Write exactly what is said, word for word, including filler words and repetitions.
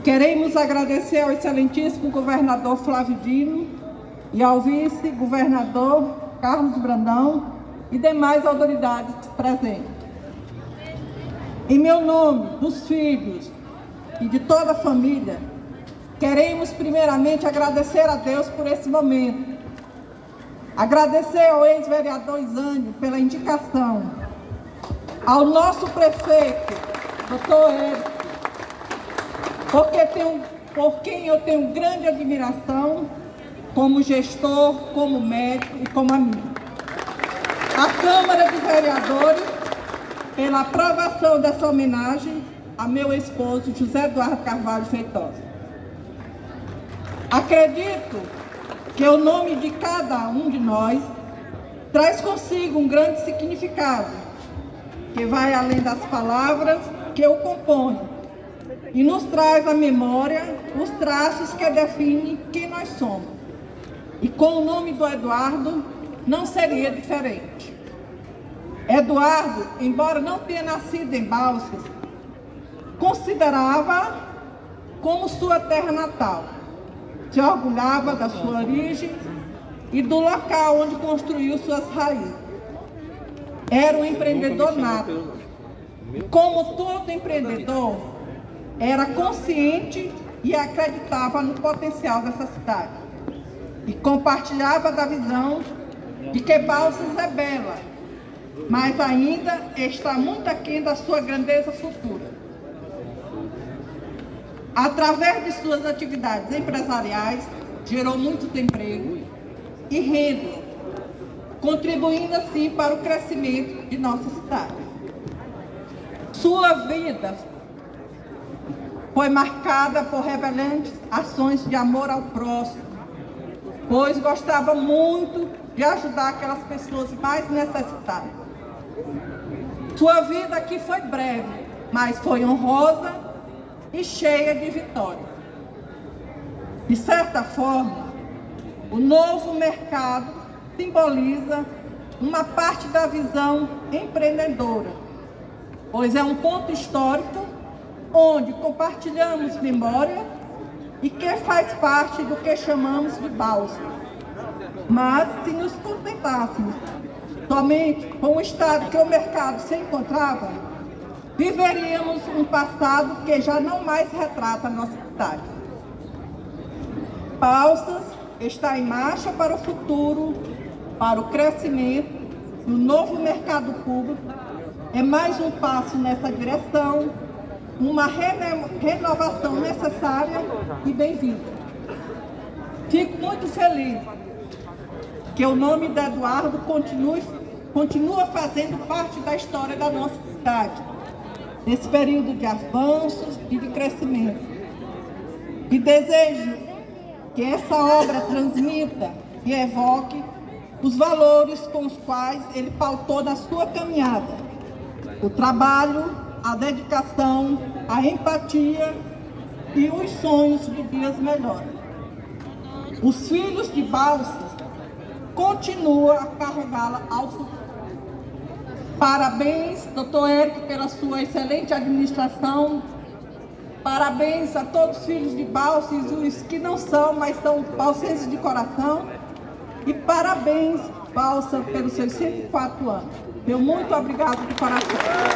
Queremos agradecer ao excelentíssimo governador Flávio Dino e ao vice-governador Carlos Brandão e demais autoridades presentes. Em meu nome, dos filhos e de toda a família, queremos primeiramente agradecer a Deus por esse momento. Agradecer ao ex-vereador Isânio pela indicação, ao nosso prefeito, doutor Érico, porque tenho, por quem eu tenho grande admiração como gestor, como médico e como amigo. A Câmara de Vereadores, pela aprovação dessa homenagem a meu esposo, José Eduardo Carvalho Feitosa. Acredito que o nome de cada um de nós traz consigo um grande significado, que vai além das palavras que o compõem, e nos traz à memória os traços que definem quem nós somos. E com o nome do Eduardo, não seria diferente. Eduardo, embora não tenha nascido em Balsas, considerava como sua terra natal. Se orgulhava da sua origem e do local onde construiu suas raízes. Era um empreendedor nato. Como todo empreendedor, era consciente e acreditava no potencial dessa cidade. E compartilhava da visão de que Balsas é bela, mas ainda está muito aquém da sua grandeza futura. Através de suas atividades empresariais, gerou muito emprego e renda, contribuindo assim para o crescimento de nossa cidade. Sua vida foi marcada por revelantes ações de amor ao próximo, pois gostava muito de ajudar aquelas pessoas mais necessitadas. Sua vida aqui foi breve, mas foi honrosa e cheia de vitória. De certa forma, o novo mercado simboliza uma parte da visão empreendedora, pois é um ponto histórico onde compartilhamos memória e que faz parte do que chamamos de Balsas. Mas se nos contentássemos somente com o estado que o mercado se encontrava, viveríamos um passado que já não mais retrata a nossa cidade. Balsas está em marcha para o futuro, para o crescimento, no novo mercado público. É mais um passo nessa direção, uma renovação necessária e bem-vinda. Fico muito feliz que o nome de Eduardo continue, continua fazendo parte da história da nossa cidade, nesse período de avanços e de crescimento. E desejo que essa obra transmita e evoque os valores com os quais ele pautou na sua caminhada: o trabalho, a dedicação, a empatia e os sonhos de dias melhores. Os filhos de Balsas continuam a carregá-la ao futuro. Parabéns, doutor Érico, pela sua excelente administração. Parabéns a todos os filhos de Balsas, os que não são, mas são balsenses de coração. E parabéns, Balsas, pelos seus cento e quatro anos. Meu muito obrigado de coração.